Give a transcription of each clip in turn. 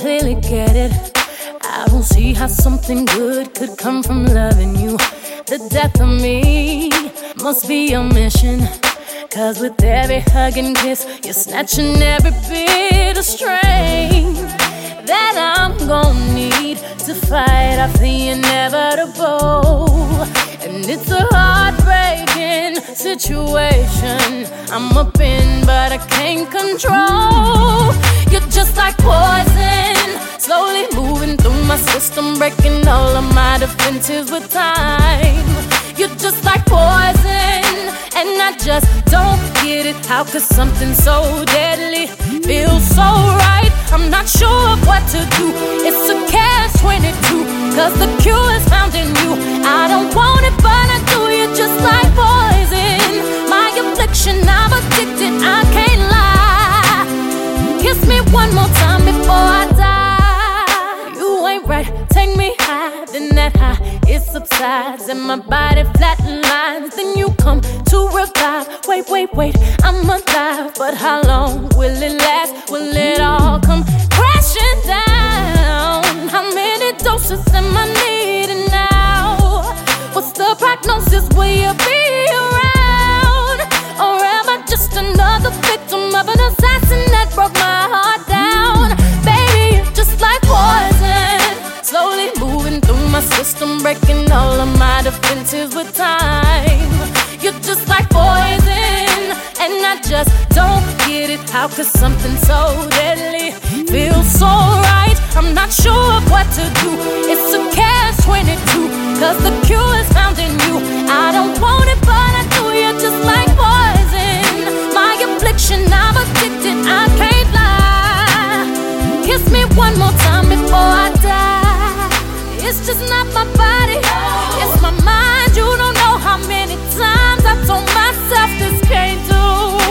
clearly get it. I don't see how something good could come from loving you. The death of me must be your mission. 'Cause with every hug and kiss, you're snatching every bit of strength that I'm gonna need to fight off the inevitable. And it's a heartbreaking situation I'm up in, but I can't control. You're just like poison, slowly moving through my system, breaking all of my defenses with time. You're just like poison, and I just don't get it. How could something so deadly feel so right? I'm not sure of what to do. It's a catch-22, 'cause the cure is found in you. I don't want it, but I do. You're just like poison, my affliction. I'm addicted, I can't lie. Kiss me one more time before I die. You ain't right, take me higher than that high. It subsides and my body flatlines. Then you come to revive. Wait, I'm alive. But how long will it last? Will it all come crashing down? How many doses am I needing now? What's the prognosis? Will you be around? Or am I just another victim of an assassin that broke my heart down? Baby, you're just like poison, slowly moving through my system, breaking all of my defenses with time. You're just like poison, and I just don't get it. How could something so deadly feel so right? I'm not sure of what to do. It's a catch-22, 'cause the cure is found in you. I don't want it, but I do. You're just like poison, my affliction. I'm addicted, I can't lie. Kiss me one more time before I die. It's just not my body, it's my mind. You don't know how many times I've told myself this can't do,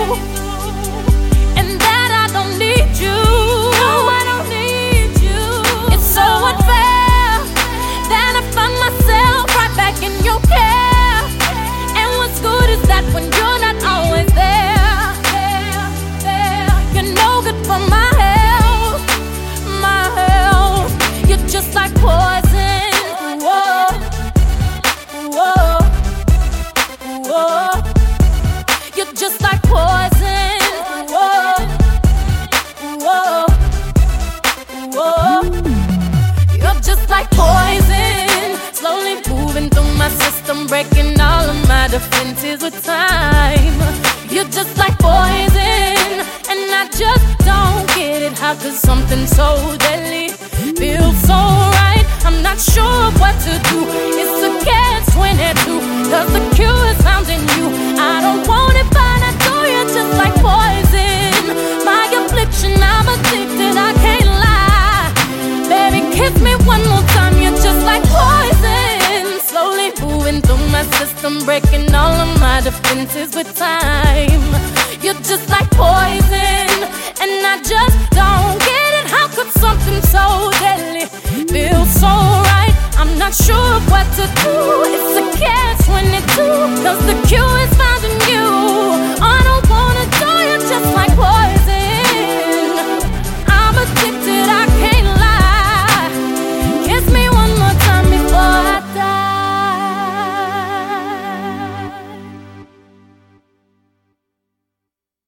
and that I don't need you. No, I don't need you. It's so unfair that I find myself right back in your care. And what's good is that when you're not always there, you're no good for my health, my health. You're just like poison. Whoa, whoa, whoa. You're just like poison. Whoa, whoa, whoa. You're just like poison, slowly moving through my system, breaking all of my defenses with time. You're just like poison, and I just don't get it. How could something so deadly feel so right? I'm not sure of what to do. It's a catch-22, 'cause the cure is found in you. I don't want it, but I do. You're just like poison, my affliction. I'm addicted, I can't lie. Baby, kiss me one more time. You're just like poison, slowly moving through my system, breaking all of my defenses with time. You're just like poison, and I just don't get it. How could something so deadly feel so right? I'm not sure of what to do. It's